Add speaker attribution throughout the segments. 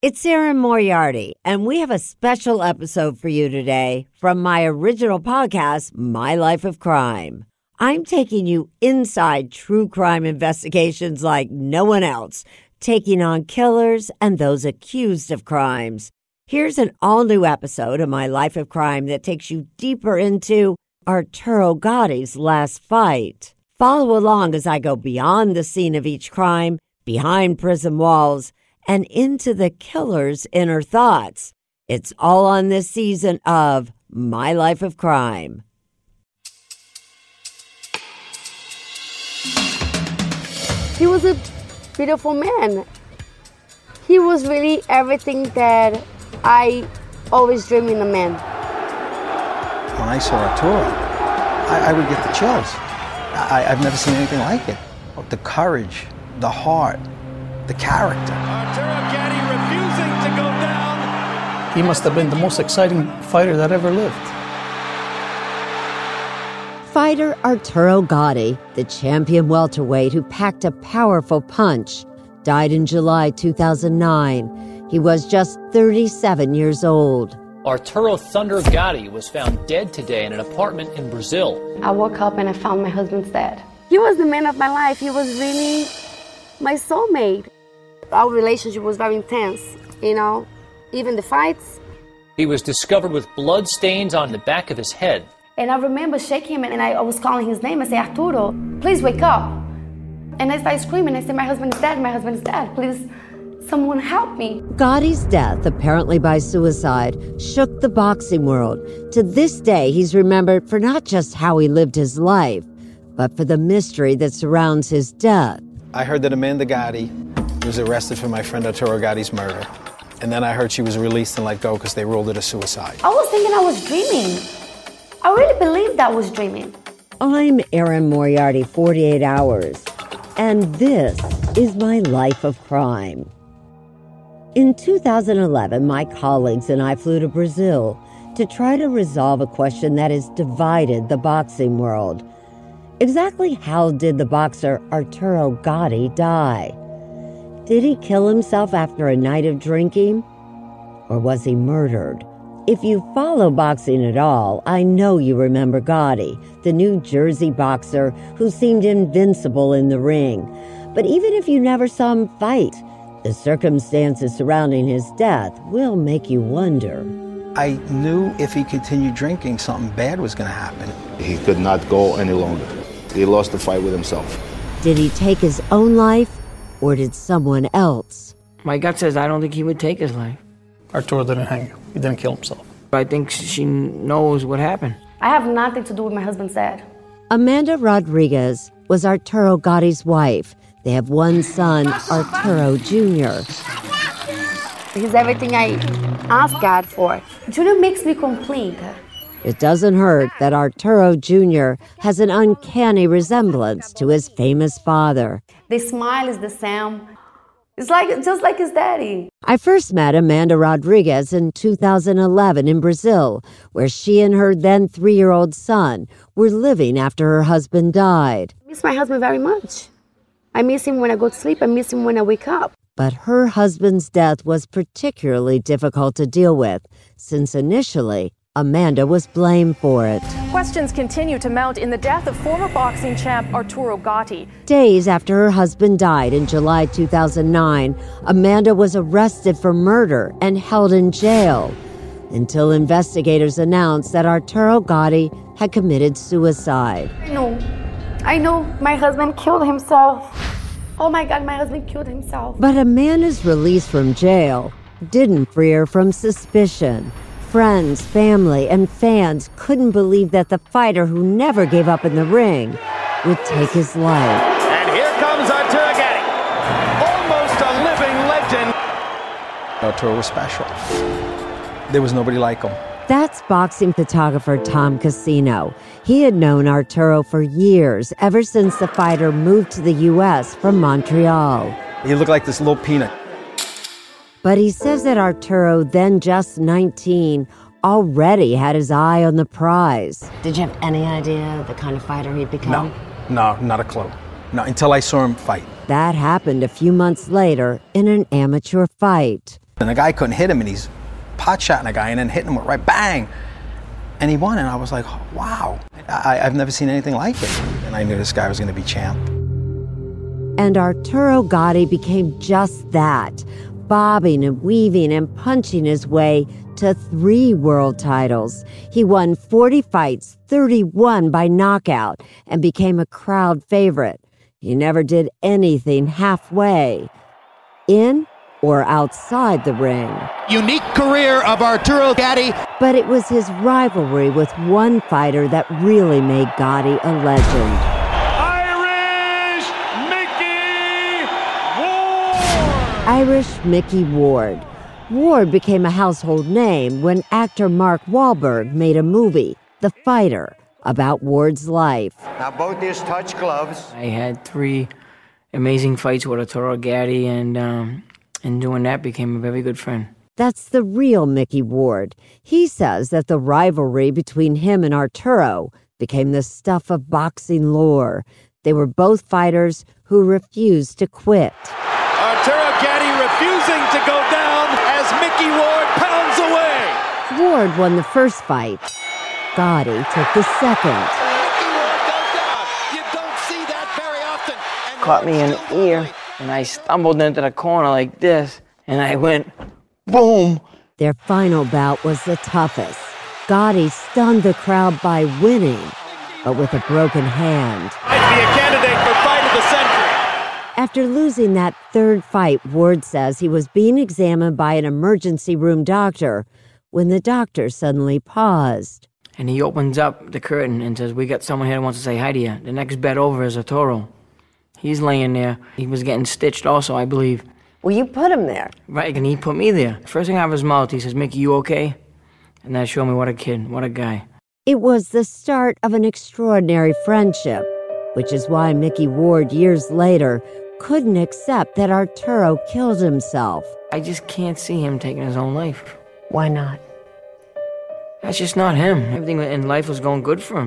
Speaker 1: It's Erin Moriarty, and we have a special episode for you today from my original podcast, My Life of Crime. I'm taking you inside true crime investigations like no one else, taking on killers and those accused of crimes. Here's an all-new episode of My Life of Crime that takes you deeper into Arturo Gotti's last fight. Follow along as I go beyond the scene of each crime, behind prison walls, and into the killer's inner thoughts. It's all on this season of My Life of Crime.
Speaker 2: He was a beautiful man. He was really everything that I always dreamed in a man.
Speaker 3: When I saw Arturo, I would get the chills. I've never seen anything like it. The courage, the heart, the character.
Speaker 4: Arturo Gatti refusing to go down.
Speaker 5: He must have been the most exciting fighter that ever lived.
Speaker 1: Fighter Arturo Gatti, the champion welterweight who packed a powerful punch, died in July 2009. He was just 37 years old.
Speaker 6: Arturo Thunder Gatti was found dead today in an apartment in Brazil.
Speaker 2: I woke up and I found my husband's dead. He was the man of my life. He was really my soulmate. Our relationship was very intense, even the fights.
Speaker 6: He was discovered with blood stains on the back of his head.
Speaker 2: And I remember shaking him and I was calling his name. I said, Arturo, please wake up. And I started screaming. I said, my husband is dead, my husband is dead. Please, someone help me.
Speaker 1: Gotti's death, apparently by suicide, shook the boxing world. To this day, he's remembered for not just how he lived his life, but for the mystery that surrounds his death.
Speaker 3: I heard that Amanda Gatti was arrested for my friend Arturo Gatti's murder. And then I heard she was released and let go because they ruled it a suicide.
Speaker 2: I was thinking I was dreaming. I really believed I was dreaming.
Speaker 1: I'm Erin Moriarty, 48 Hours, and this is My Life of Crime. In 2011, my colleagues and I flew to Brazil to try to resolve a question that has divided the boxing world. Exactly how did the boxer Arturo Gatti die? Did he kill himself after a night of drinking? Or was he murdered? If you follow boxing at all, I know you remember Gatti, the New Jersey boxer who seemed invincible in the ring. But even if you never saw him fight, the circumstances surrounding his death will make you wonder.
Speaker 3: I knew if he continued drinking, something bad was going to happen.
Speaker 7: He could not go any longer. He lost the fight with himself.
Speaker 1: Did he take his own life, or did someone else?
Speaker 8: My gut says I don't think he would take his life.
Speaker 5: Arturo didn't hang. He didn't kill himself.
Speaker 8: I think she knows what happened.
Speaker 2: I have nothing to do with my husband's death.
Speaker 1: Amanda Rodriguez was Arturo Gatti's wife. They have one son, Arturo Jr.
Speaker 2: He's everything I ask God for. Junior makes me complete.
Speaker 1: It doesn't hurt that Arturo Jr. has an uncanny resemblance to his famous father.
Speaker 2: The smile is the same. It's just like his daddy.
Speaker 1: I first met Amanda Rodriguez in 2011 in Brazil, where she and her then 3-year-old son were living after her husband died.
Speaker 2: I miss my husband very much. I miss him when I go to sleep. I miss him when I wake up.
Speaker 1: But her husband's death was particularly difficult to deal with, since initially Amanda was blamed for it.
Speaker 9: Questions continue to mount in the death of former boxing champ Arturo Gatti.
Speaker 1: Days after her husband died in July 2009, Amanda was arrested for murder and held in jail until investigators announced that Arturo Gatti had committed suicide.
Speaker 2: I know my husband killed himself. Oh my God, my husband killed himself.
Speaker 1: But Amanda's release from jail didn't free her from suspicion. Friends, family, and fans couldn't believe that the fighter who never gave up in the ring would take his life.
Speaker 4: And here comes Arturo Gatti, almost a living legend.
Speaker 3: Arturo was special. There was nobody like him.
Speaker 1: That's boxing photographer Tom Casino. He had known Arturo for years, ever since the fighter moved to the U.S. from Montreal.
Speaker 3: He looked like this little peanut.
Speaker 1: But he says that Arturo, then just 19, already had his eye on the prize.
Speaker 10: Did you have any idea the kind of fighter he'd become?
Speaker 3: No, not a clue. No, until I saw him fight.
Speaker 1: That happened a few months later in an amateur fight.
Speaker 3: And the guy couldn't hit him, and he's pot-shotting a guy and then hitting him with right bang. And he won, and I was like, wow, I've never seen anything like it. And I knew this guy was going to be champ.
Speaker 1: And Arturo Gatti became just that, bobbing and weaving and punching his way to 3 world titles. He won 40 fights, 31 by knockout, and became a crowd favorite. He never did anything halfway, in or outside the ring.
Speaker 11: Unique career of Arturo Gatti.
Speaker 1: But it was his rivalry with one fighter that really made Gatti a legend. Irish Mickey Ward. Ward became a household name when actor Mark Wahlberg made a movie, The Fighter, about Ward's life.
Speaker 12: Now both these touch gloves.
Speaker 8: I had 3 amazing fights with Arturo Gatti, and doing that became a very good friend.
Speaker 1: That's the real Mickey Ward. He says that the rivalry between him and Arturo became the stuff of boxing lore. They were both fighters who refused to quit.
Speaker 4: Arturo Gatti refusing to go down as Mickey Ward pounds away.
Speaker 1: Ward won the first fight. Gatti took the second.
Speaker 4: Mickey Ward goes down. You don't see that very often. And
Speaker 8: Caught me in the ear, and I stumbled into the corner like this, and I went, boom.
Speaker 1: Their final bout was the toughest. Gatti stunned the crowd by winning, but with a broken hand.
Speaker 4: Might be a candidate for fight of the century.
Speaker 1: After losing that third fight, Ward says he was being examined by an emergency room doctor when the doctor suddenly paused.
Speaker 8: And he opens up the curtain and says, we got someone here that wants to say hi to you. The next bed over is Arturo. He's laying there. He was getting stitched also, I believe.
Speaker 10: Well, you put him there.
Speaker 8: Right, and he put me there. First thing out of his mouth, he says, Mickey, you okay? And that showed me what a kid, what a guy.
Speaker 1: It was the start of an extraordinary friendship, which is why Mickey Ward, years later, couldn't accept that Arturo killed himself.
Speaker 8: I just can't see him taking his own life.
Speaker 10: Why not?
Speaker 8: That's just not him. Everything in life was going good for him.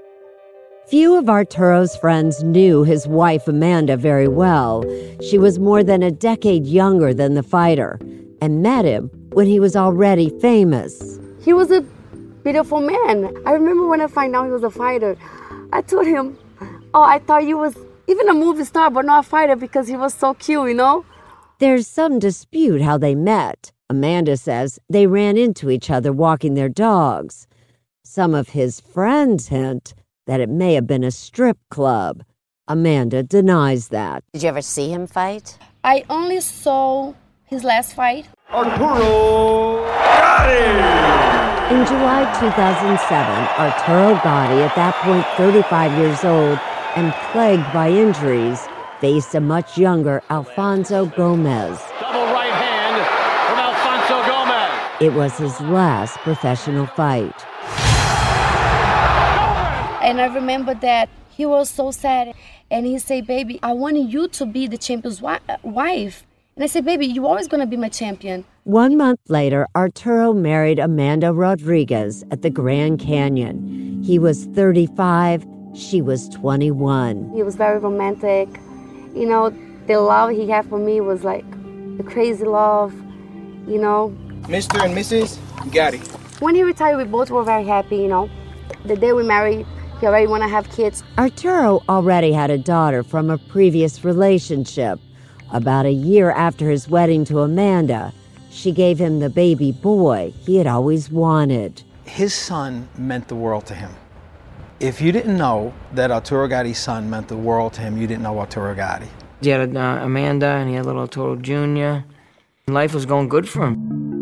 Speaker 1: Few of Arturo's friends knew his wife Amanda very well. She was more than a decade younger than the fighter and met him when he was already famous.
Speaker 2: He was a beautiful man. I remember when I found out he was a fighter, I told him, oh, I thought you was even a movie star, but not a fighter because he was so cute, you know?
Speaker 1: There's some dispute how they met. Amanda says they ran into each other walking their dogs. Some of his friends hint that it may have been a strip club. Amanda denies that.
Speaker 10: Did you ever see him fight?
Speaker 2: I only saw his last fight.
Speaker 4: Arturo Gatti!
Speaker 1: In July 2007, Arturo Gatti, at that point 35 years old and plagued by injuries, faced a much younger Alfonso Gomez.
Speaker 6: Double right hand from Alfonso Gomez.
Speaker 1: It was his last professional fight.
Speaker 2: And I remember that he was so sad. And he said, baby, I wanted you to be the champion's wife. And I said, baby, you're always going to be my champion.
Speaker 1: 1 month later, Arturo married Amanda Rodriguez at the Grand Canyon. He was 35, she was 21.
Speaker 2: He was very romantic. You know, the love he had for me was like the crazy love, you know.
Speaker 12: Mr. and Mrs. Gatti.
Speaker 2: When he retired, we both were very happy, you know. The day we married, he already want to have kids.
Speaker 1: Arturo already had a daughter from a previous relationship. About a year after his wedding to Amanda, she gave him the baby boy he had always wanted.
Speaker 3: His son meant the world to him. If you didn't know that Arturo Gatti's son meant the world to him, you didn't know Arturo Gatti.
Speaker 8: He had Amanda, and he had little Arturo Jr. Life was going good for him.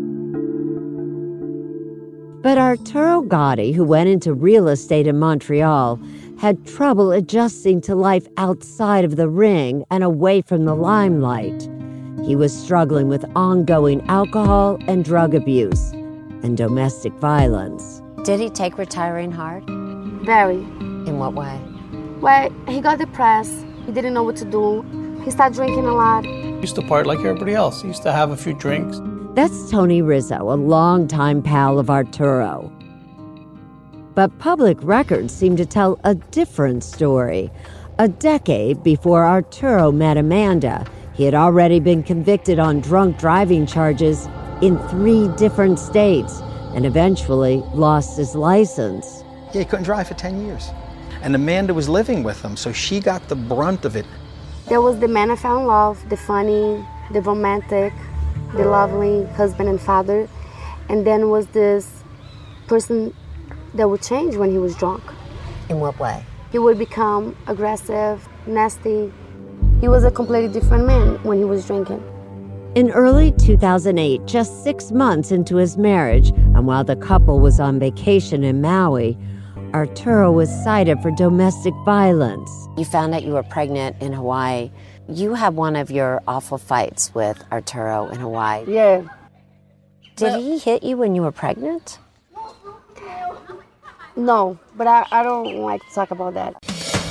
Speaker 1: But Arturo Gatti, who went into real estate in Montreal, had trouble adjusting to life outside of the ring and away from the limelight. He was struggling with ongoing alcohol and drug abuse and domestic violence.
Speaker 10: Did he take retiring hard?
Speaker 2: Very.
Speaker 10: In what way?
Speaker 2: Well, he got depressed. He didn't know what to do. He started drinking a lot.
Speaker 5: He used to part like everybody else. He used to have a few drinks.
Speaker 1: That's Tony Rizzo, a longtime pal of Arturo. But public records seem to tell a different story. A decade before Arturo met Amanda, he had already been convicted on drunk driving charges in 3 different states and eventually lost his license.
Speaker 3: Yeah, he couldn't drive for 10 years. And Amanda was living with him, so she got the brunt of it.
Speaker 2: There was the man I fell in love, the funny, the romantic, the lovely husband and father. And then was this person that would change when he was drunk.
Speaker 10: In what way?
Speaker 2: He would become aggressive, nasty. He was a completely different man when he was drinking.
Speaker 1: In early 2008, just 6 months into his marriage, and while the couple was on vacation in Maui, Arturo was cited for domestic violence.
Speaker 10: You found out you were pregnant in Hawaii. You had one of your awful fights with Arturo in Hawaii.
Speaker 2: Yeah.
Speaker 10: Did he hit you when you were pregnant?
Speaker 2: No, but I don't like to talk about that.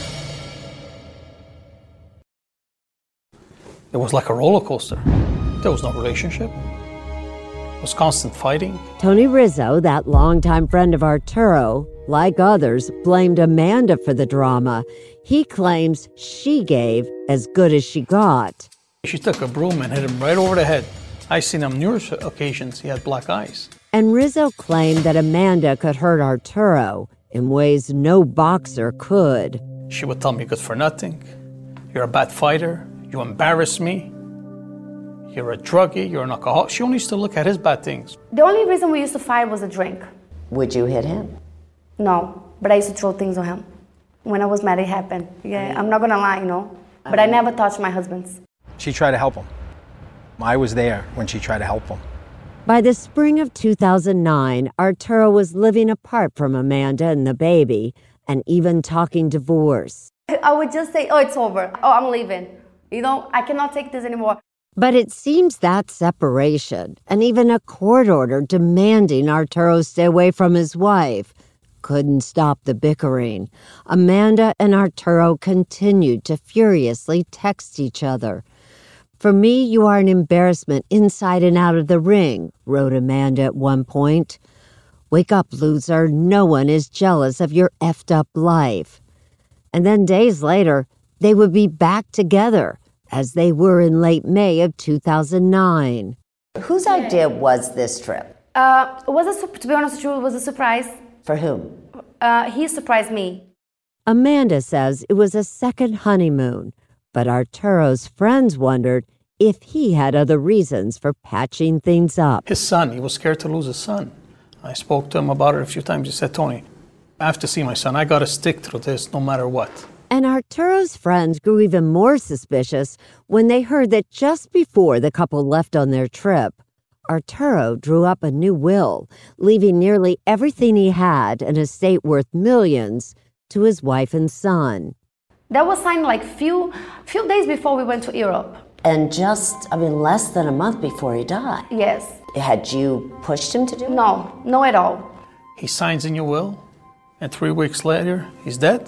Speaker 5: It was like a roller coaster. There was no relationship. It was constant fighting.
Speaker 1: Tony Rizzo, that longtime friend of Arturo, like others, blamed Amanda for the drama. He claims she gave as good as she got.
Speaker 5: She took a broom and hit him right over the head. I've seen on numerous occasions he had black eyes.
Speaker 1: And Rizzo claimed that Amanda could hurt Arturo in ways no boxer could.
Speaker 5: She would tell me good for nothing. You're a bad fighter. You embarrass me. You're a druggie. You're an alcoholic. She only used to look at his bad things.
Speaker 2: The only reason we used to fight was a drink.
Speaker 10: Would you hit him?
Speaker 2: No, but I used to throw things on him. When I was mad, it happened. Yeah, I'm not gonna lie, you know. But I never touched my husband's.
Speaker 3: She tried to help him. I was there when she tried to help him.
Speaker 1: By the spring of 2009, Arturo was living apart from Amanda and the baby, and even talking divorce.
Speaker 2: I would just say, oh, it's over. Oh, I'm leaving. You know, I cannot take this anymore.
Speaker 1: But it seems that separation, and even a court order demanding Arturo stay away from his wife, couldn't stop the bickering. Amanda and Arturo continued to furiously text each other. "For me, you are an embarrassment inside and out of the ring," wrote Amanda at one point. "Wake up, loser. No one is jealous of your effed up life." And then days later, they would be back together, as they were in late May of 2009.
Speaker 10: Whose idea was this trip?
Speaker 2: To be honest with you, it was a surprise.
Speaker 10: For whom?
Speaker 2: He surprised me.
Speaker 1: Amanda says it was a second honeymoon, but Arturo's friends wondered if he had other reasons for patching things up.
Speaker 5: His son, he was scared to lose his son. I spoke to him about it a few times. He said, "Tony, I have to see my son. I got to stick through this no matter what."
Speaker 1: And Arturo's friends grew even more suspicious when they heard that just before the couple left on their trip, Arturo drew up a new will, leaving nearly everything he had, an estate worth millions, to his wife and son.
Speaker 2: That was signed like few days before we went to Europe.
Speaker 10: And less than a month before he died.
Speaker 2: Yes.
Speaker 10: Had you pushed him to do it?
Speaker 2: No at all.
Speaker 5: He signs in your will, and 3 weeks later, he's dead?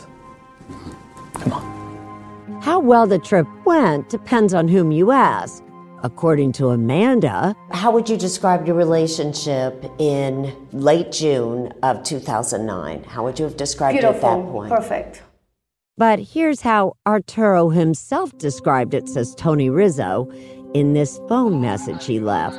Speaker 5: Come on.
Speaker 1: How well the trip went depends on whom you ask. According to Amanda,
Speaker 10: how would you describe your relationship in late June of 2009? How would you have described it at that point?
Speaker 2: Perfect.
Speaker 1: But here's how Arturo himself described it, says Tony Rizzo, in this phone message he left.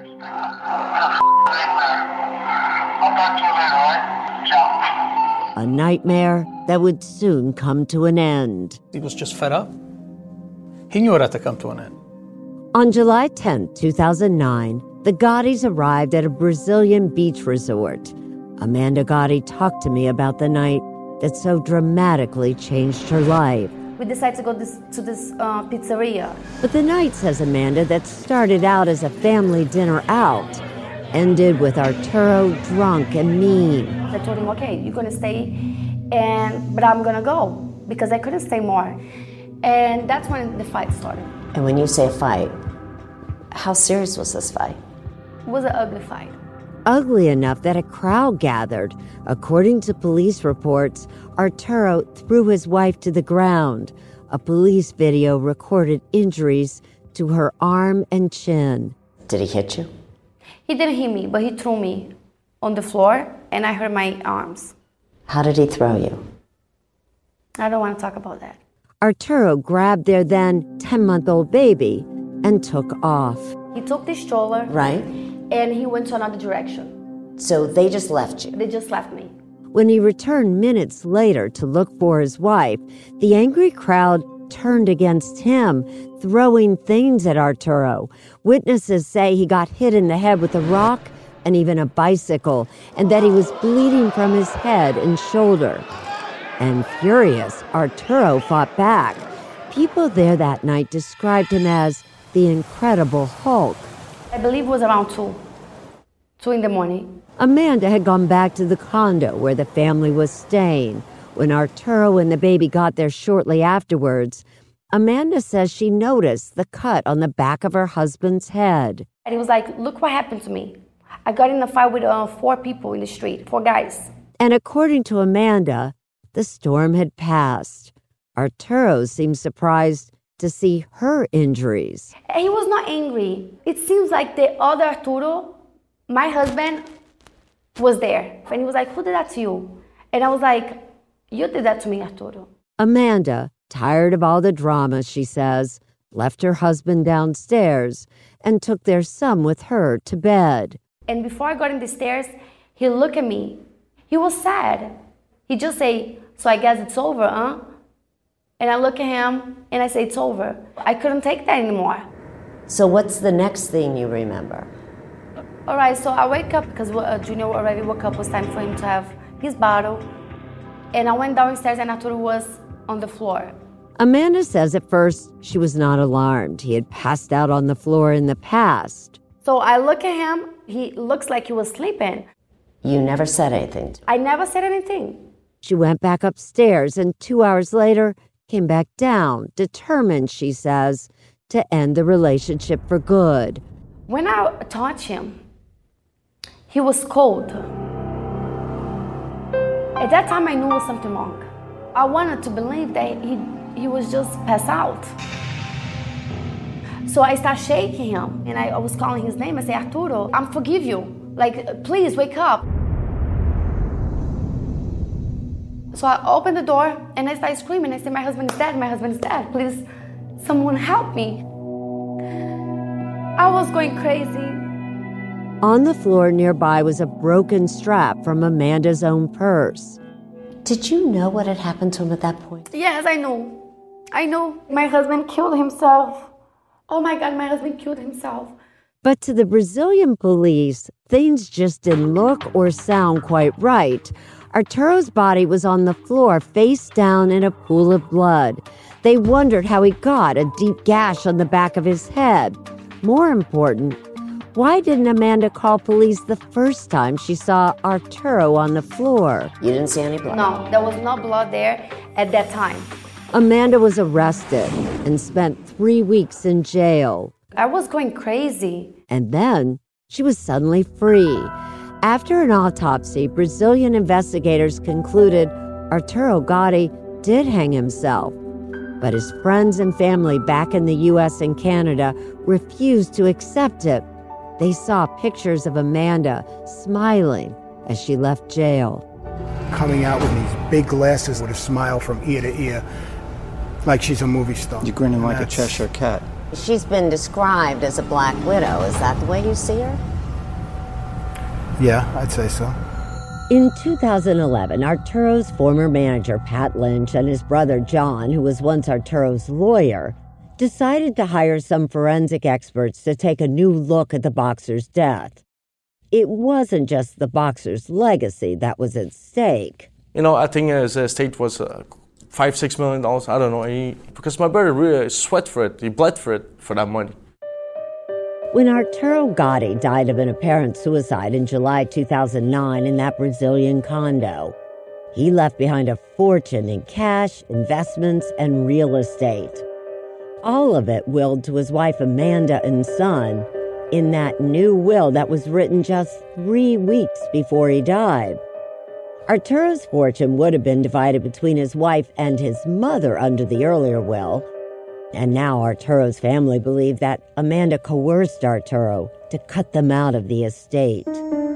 Speaker 1: A nightmare that would soon come to an end.
Speaker 5: He was just fed up. He knew it had to come to an end.
Speaker 1: On July 10, 2009, the Gottis arrived at a Brazilian beach resort. Amanda Gotti talked to me about the night that so dramatically changed her life.
Speaker 2: We decided to go to this pizzeria.
Speaker 1: But the night, says Amanda, that started out as a family dinner out, ended with Arturo drunk and mean.
Speaker 2: I told him, okay, you're going to stay, but I'm going to go, because I couldn't stay more. And that's when the fight started.
Speaker 10: And when you say fight, how serious was this fight?
Speaker 2: It was an ugly fight.
Speaker 1: Ugly enough that a crowd gathered. According to police reports, Arturo threw his wife to the ground. A police video recorded injuries to her arm and chin.
Speaker 10: Did he hit you?
Speaker 2: He didn't hit me, but he threw me on the floor, and I hurt my arms.
Speaker 10: How did he throw you?
Speaker 2: I don't want to talk about that.
Speaker 1: Arturo grabbed their then 10-month-old baby and took off.
Speaker 2: He took the stroller.
Speaker 10: Right.
Speaker 2: and he went to another direction.
Speaker 10: So they just left you?
Speaker 2: They just left me.
Speaker 1: When he returned minutes later to look for his wife, the angry crowd turned against him, throwing things at Arturo. Witnesses say he got hit in the head with a rock and even a bicycle, and that he was bleeding from his head and shoulder. And furious, Arturo fought back. People there that night described him as the Incredible Hulk.
Speaker 2: I believe it was around 2 in the morning.
Speaker 1: Amanda had gone back to the condo where the family was staying. When Arturo and the baby got there shortly afterwards, Amanda says she noticed the cut on the back of her husband's head.
Speaker 2: And he was like, look what happened to me. I got in a fight with 4 people in the street, 4 guys.
Speaker 1: And according to Amanda, the storm had passed. Arturo seemed surprised to see her injuries.
Speaker 2: He was not angry. It seems like the other Arturo, my husband, was there. And he was like, who did that to you? And I was like, you did that to me, Arturo.
Speaker 1: Amanda, tired of all the drama, she says, left her husband downstairs and took their son with her to bed.
Speaker 2: And before I got in the stairs, he looked at me. He was sad. He just say, so I guess it's over, huh? And I look at him and I say, it's over. I couldn't take that anymore.
Speaker 10: So what's the next thing you remember?
Speaker 2: All right, so I wake up because Junior already woke up. It was time for him to have his bottle. And I went downstairs and Arturo was on the floor.
Speaker 1: Amanda says at first she was not alarmed. He had passed out on the floor in the past.
Speaker 2: So I look at him. He looks like he was sleeping.
Speaker 10: You never said anything?
Speaker 2: I never said anything.
Speaker 1: She went back upstairs and 2 hours later came back down, determined, she says, to end the relationship for good.
Speaker 2: When I touched him, he was cold. At that time, I knew there was something wrong. I wanted to believe that he was just passed out. So I started shaking him, and I was calling his name. I said, Arturo, I forgive you. Like, please, wake up. So I opened the door, and I started screaming. I said, my husband is dead, my husband is dead. Please, someone help me. I was going crazy.
Speaker 1: On the floor nearby was a broken strap from Amanda's own purse.
Speaker 10: Did you know what had happened to him at that point?
Speaker 2: Yes, I know. I know. My husband killed himself. Oh my God, my husband killed himself.
Speaker 1: But to the Brazilian police, things just didn't look or sound quite right. Arturo's body was on the floor, face down in a pool of blood. They wondered how he got a deep gash on the back of his head. More important, why didn't Amanda call police the first time she saw Arturo on the floor?
Speaker 10: You didn't see any blood?
Speaker 2: No, there was no blood there at that time.
Speaker 1: Amanda was arrested and spent 3 weeks in jail.
Speaker 2: I was going crazy.
Speaker 1: And then she was suddenly free. After an autopsy, Brazilian investigators concluded Arturo Gatti did hang himself. But his friends and family back in the U.S. and Canada refused to accept it. They saw pictures of Amanda smiling as she left jail.
Speaker 13: Coming out with these big glasses with a smile from ear to ear, like she's a movie star.
Speaker 3: You're grinning like a Cheshire cat.
Speaker 10: She's been described as a black widow. Is that the way you see her?
Speaker 13: Yeah, I'd say so.
Speaker 1: In 2011, Arturo's former manager, Pat Lynch, and his brother, John, who was once Arturo's lawyer, decided to hire some forensic experts to take a new look at the boxer's death. It wasn't just the boxer's legacy that was at stake.
Speaker 14: You know, I think his estate was $5-6 million. I don't know. Because my brother really sweat for it. He bled for it, for that money.
Speaker 1: When Arturo Gatti died of an apparent suicide in July 2009 in that Brazilian condo, he left behind a fortune in cash, investments, and real estate. All of it willed to his wife Amanda and son in that new will that was written just 3 weeks before he died. Arturo's fortune would have been divided between his wife and his mother under the earlier will. And now Arturo's family believe that Amanda coerced Arturo to cut them out of the estate.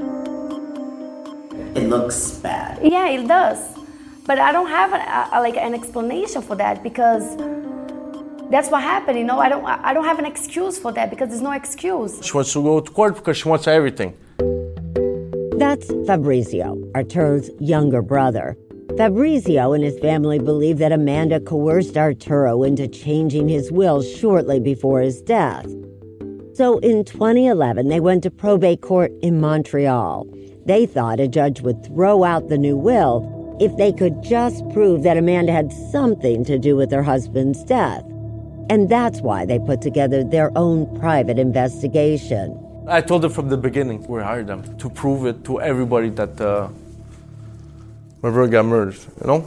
Speaker 10: It looks bad.
Speaker 2: Yeah, it does. But I don't have an explanation for that because that's what happened, you know. I don't have an excuse for that because there's no excuse.
Speaker 14: She wants to go to court because she wants everything.
Speaker 1: That's Fabrizio, Arturo's younger brother. Fabrizio and his family believe that Amanda coerced Arturo into changing his will shortly before his death. So in 2011, they went to probate court in Montreal. They thought a judge would throw out the new will if they could just prove that Amanda had something to do with her husband's death. And that's why they put together their own private investigation.
Speaker 14: I told them from the beginning, we hired them to prove it to everybody that my brother got murdered, you know?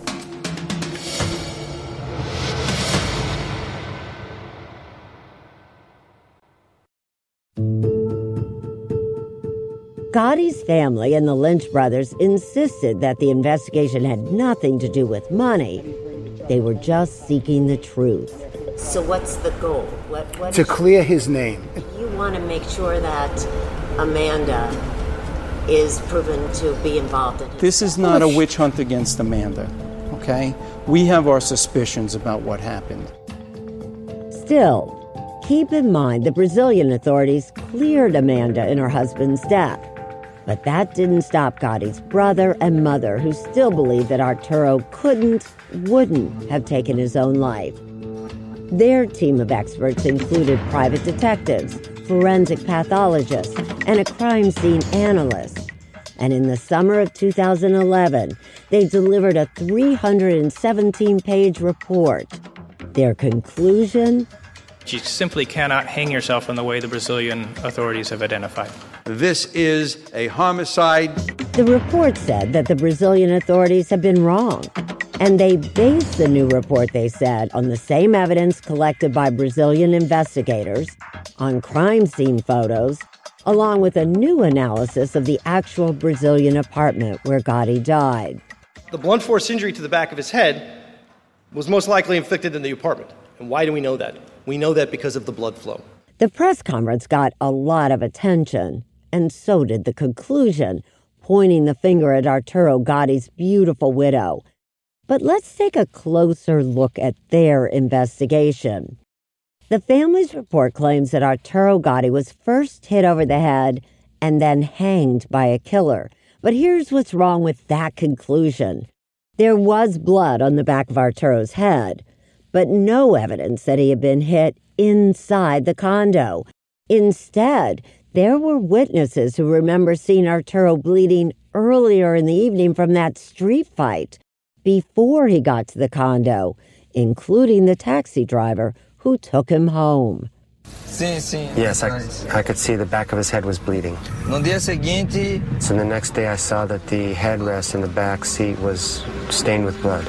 Speaker 1: Gotti's family and the Lynch brothers insisted that the investigation had nothing to do with money. They were just seeking the truth.
Speaker 10: So what's the goal? What
Speaker 13: to clear his name.
Speaker 10: You want to make sure that Amanda is proven to be involved in his
Speaker 15: This is not a witch hunt against Amanda, okay? We have our suspicions about what happened.
Speaker 1: Still, keep in mind the Brazilian authorities cleared Amanda in her husband's death. But that didn't stop Gotti's brother and mother, who still believe that Arturo wouldn't have taken his own life. Their team of experts included private detectives, forensic pathologists, and a crime scene analyst. And in the summer of 2011, they delivered a 317-page report. Their conclusion?
Speaker 16: You simply cannot hang yourself in the way the Brazilian authorities have identified.
Speaker 17: This is a homicide.
Speaker 1: The report said that the Brazilian authorities have been wrong. And they based the new report, they said, on the same evidence collected by Brazilian investigators, on crime scene photos, along with a new analysis of the actual Brazilian apartment where Gotti died.
Speaker 18: The blunt force injury to the back of his head was most likely inflicted in the apartment. And why do we know that? We know that because of the blood flow.
Speaker 1: The press conference got a lot of attention, and so did the conclusion, pointing the finger at Arturo Gotti's beautiful widow. But let's take a closer look at their investigation. The family's report claims that Arturo Gotti was first hit over the head and then hanged by a killer. But here's what's wrong with that conclusion. There was blood on the back of Arturo's head, but no evidence that he had been hit inside the condo. Instead, there were witnesses who remember seeing Arturo bleeding earlier in the evening from that street fight before he got to the condo, including the taxi driver who took him home.
Speaker 19: Yes, I could see the back of his head was bleeding. So the next day I saw that the headrest in the back seat was stained with blood.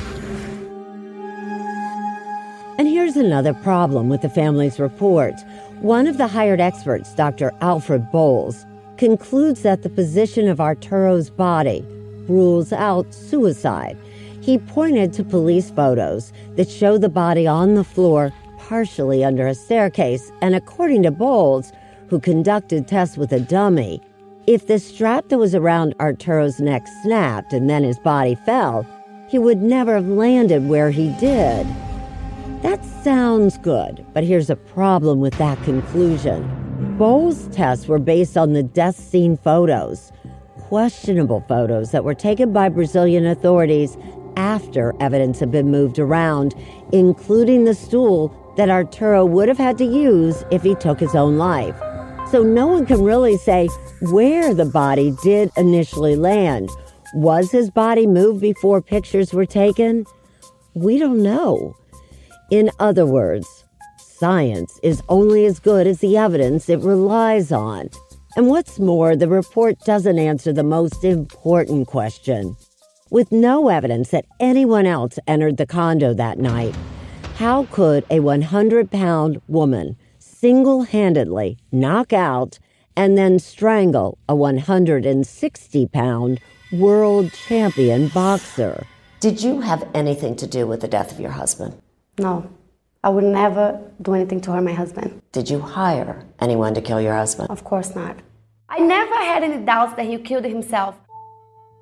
Speaker 1: And here's another problem with the family's report. One of the hired experts, Dr. Alfred Bowles, concludes that the position of Arturo's body rules out suicide. He pointed to police photos that show the body on the floor, partially under a staircase, and according to Bowles, who conducted tests with a dummy, if the strap that was around Arturo's neck snapped and then his body fell, he would never have landed where he did. That sounds good, but here's a problem with that conclusion. Bowles' tests were based on the death scene photos, questionable photos that were taken by Brazilian authorities after evidence had been moved around, including the stool that Arturo would have had to use if he took his own life. So no one can really say where the body did initially land. Was his body moved before pictures were taken? We don't know. In other words, science is only as good as the evidence it relies on. And what's more, the report doesn't answer the most important question. With no evidence that anyone else entered the condo that night, how could a 100-pound woman single-handedly knock out and then strangle a 160-pound world champion boxer?
Speaker 10: Did you have anything to do with the death of your husband?
Speaker 2: No. I would never do anything to hurt my husband.
Speaker 10: Did you hire anyone to kill your husband?
Speaker 2: Of course not. I never had any doubts that he killed himself.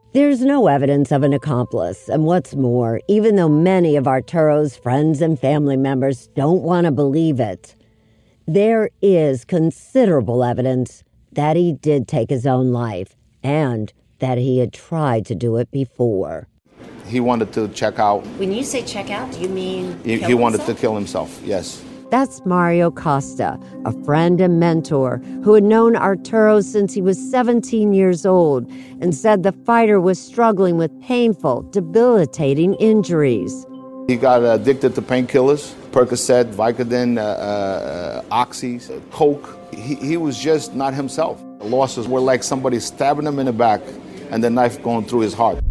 Speaker 1: There's no evidence of an accomplice, and what's more, even though many of Arturo's friends and family members don't want to believe it, there is considerable evidence that he did take his own life and that he had tried to do it before.
Speaker 7: He wanted to check out.
Speaker 10: When you say check out, do you mean
Speaker 7: He wanted to kill himself, yes.
Speaker 1: That's Mario Costa, a friend and mentor who had known Arturo since he was 17 years old and said the fighter was struggling with painful, debilitating injuries.
Speaker 7: He got addicted to painkillers, Percocet, Vicodin, Oxy, Coke. He was just not himself. The losses were like somebody stabbing him in the back and the knife going through his heart.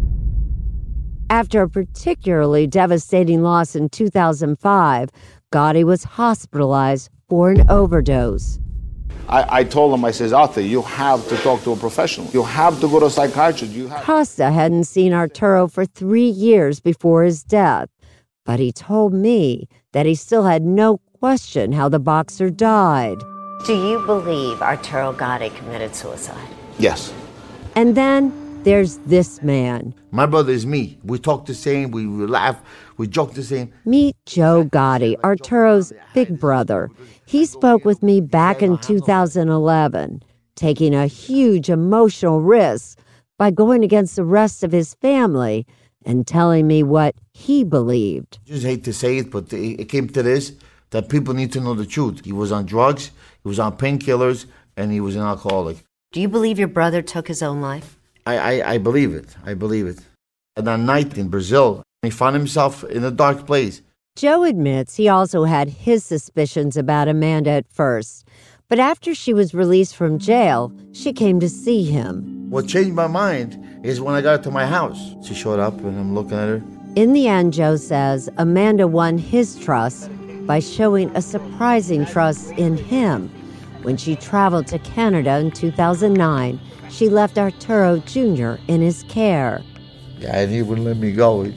Speaker 1: After a particularly devastating loss in 2005, Gotti was hospitalized for an overdose.
Speaker 7: I told him, I says, Arthur, you have to talk to a professional. You have to go to a psychiatrist.
Speaker 1: Costa hadn't seen Arturo for 3 years before his death, but he told me that he still had no question how the boxer died.
Speaker 10: Do you believe Arturo Gotti committed suicide?
Speaker 7: Yes.
Speaker 1: And then there's this man.
Speaker 20: My brother is me. We talk the same, we laugh, we joke the same.
Speaker 1: Meet Joe Gotti, Arturo's big brother. He spoke with me back in 2011, taking a huge emotional risk by going against the rest of his family and telling me what he believed.
Speaker 20: I just hate to say it, but it came to this, that people need to know the truth. He was on drugs, he was on painkillers, and he was an alcoholic.
Speaker 10: Do you believe your brother took his own life?
Speaker 20: I believe it. I believe it. And that night in Brazil, he found himself in a dark place.
Speaker 1: Joe admits he also had his suspicions about Amanda at first, but after she was released from jail, she came to see him.
Speaker 20: What changed my mind is when I got to my house. She showed up and I'm looking at her.
Speaker 1: In the end, Joe says Amanda won his trust by showing a surprising trust in him. When she traveled to Canada in 2009, she left Arturo Jr. in his care.
Speaker 20: Yeah, and he wouldn't let me go. He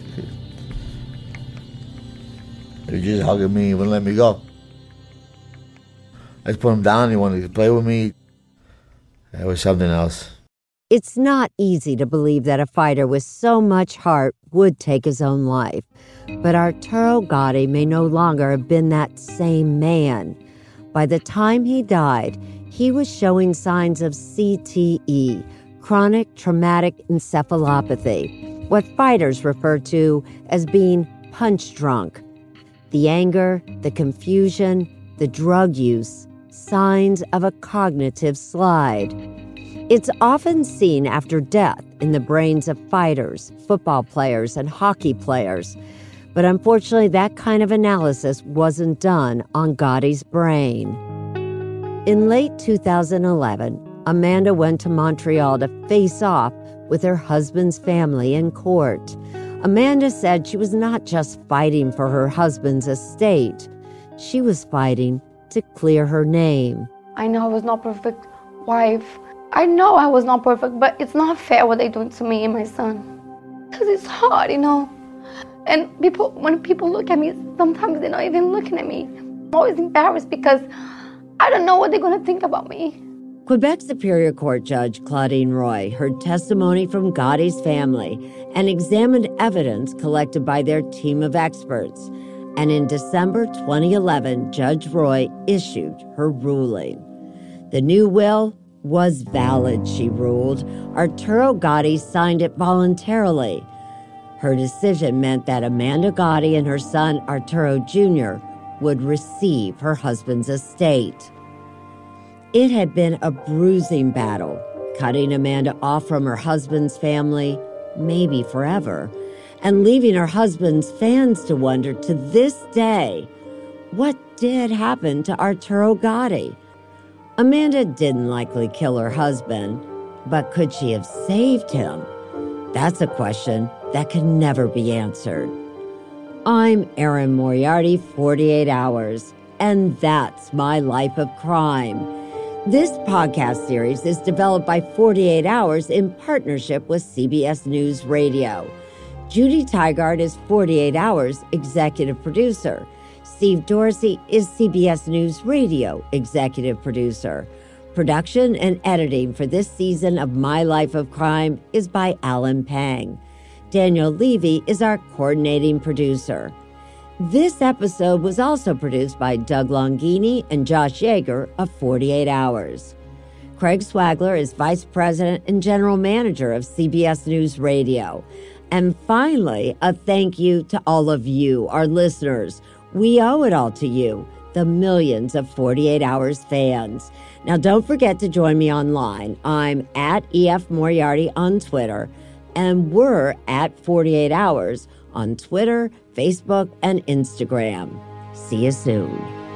Speaker 20: was just hugging me, he wouldn't let me go. I just put him down, he wanted to play with me. It was something else.
Speaker 1: It's not easy to believe that a fighter with so much heart would take his own life. But Arturo Gotti may no longer have been that same man. By the time he died, he was showing signs of CTE, chronic traumatic encephalopathy, what fighters refer to as being punch drunk. The anger, the confusion, the drug use, signs of a cognitive slide. It's often seen after death in the brains of fighters, football players, and hockey players. But unfortunately, that kind of analysis wasn't done on Gotti's brain. In late 2011, Amanda went to Montreal to face off with her husband's family in court. Amanda said she was not just fighting for her husband's estate. She was fighting to clear her name.
Speaker 2: I know I was not perfect wife. I know I was not perfect, but it's not fair what they're doing to me and my son. Because it's hard, you know. And when people look at me, sometimes they're not even looking at me. I'm always embarrassed because I don't know what they're going to think about me.
Speaker 1: Quebec Superior Court Judge Claudine Roy heard testimony from Gotti's family and examined evidence collected by their team of experts. And in December 2011, Judge Roy issued her ruling. The new will was valid, she ruled. Arturo Gotti signed it voluntarily. Her decision meant that Amanda Gotti and her son Arturo Jr. would receive her husband's estate. It had been a bruising battle, cutting Amanda off from her husband's family, maybe forever, and leaving her husband's fans to wonder to this day, what did happen to Arturo Gotti? Amanda didn't likely kill her husband, but could she have saved him? That's a question that can never be answered. I'm Erin Moriarty, 48 Hours, and that's my life of crime. This podcast series is developed by 48 Hours in partnership with CBS News Radio. Judy Tygard is 48 Hours executive producer. Steve Dorsey is CBS News Radio executive producer. Production and editing for this season of My Life of Crime is by Alan Pang. Daniel Levy is our coordinating producer. This episode was also produced by Doug Longini and Josh Yeager of 48 Hours. Craig Swagler is Vice President and General Manager of CBS News Radio. And finally, a thank you to all of you, our listeners. We owe it all to you, the millions of 48 Hours fans. Now, don't forget to join me online. I'm at EF Moriarty on Twitter, and we're at 48 Hours on Twitter, Facebook, and Instagram. See you soon.